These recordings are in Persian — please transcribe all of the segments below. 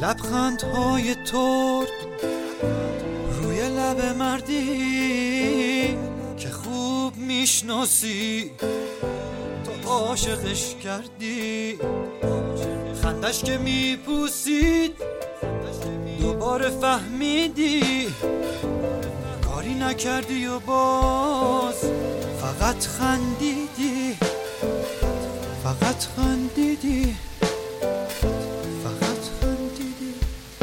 لبخندهای ترد روی لب مردی که خوب میشناسی، تو عاشقش کردی. خندش که میپوسید دوباره فهمیدی، کاری نکردی و باز فقط خندیدی، فقط خندیدی، فقط خندیدی.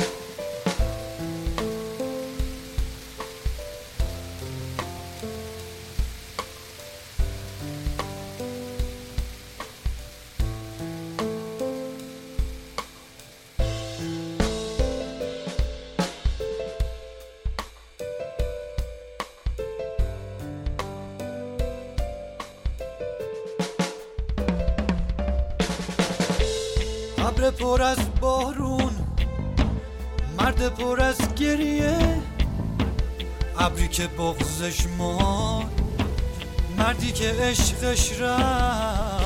ابر پر از بارون، مرد پر از گریه، ابری که بغضش ماند، مردی که عشقش رفت.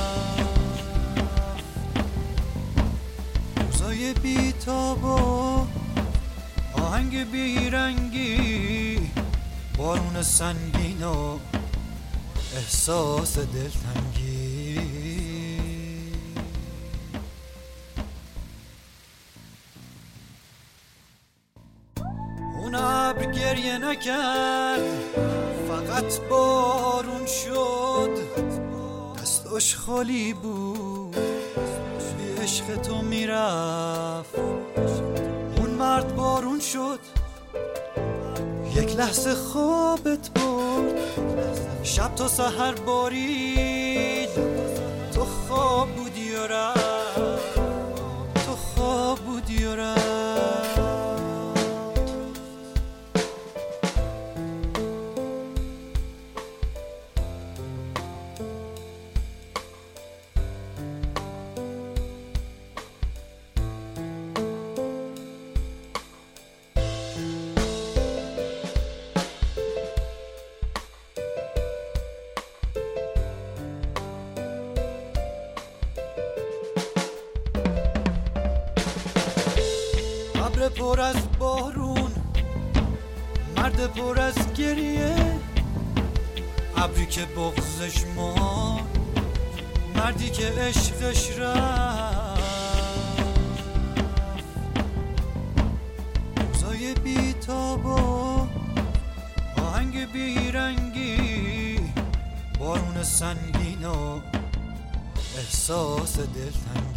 روزای بی‌تاب و آهنگ بیرنگی، بارون سنگین و احساس دلتنگی. اون ابر گریه نکرد، فقط بارون شد، دستاش خالی بود، بی عشق تو میرفت. اون مرد بارون شد، یک لحظه خوابت برد، شب تا سحر بارید، تو خواب بودی و رفت، تو خواب بودی و رفت. ابر پر از بارون، مرد پر از گریه، ابری که بغضش ماند، مردی که عشقش رفت. روزای بی‌تاب و آهنگ بیرنگی، بارون سنگین و احساس دلتنگی.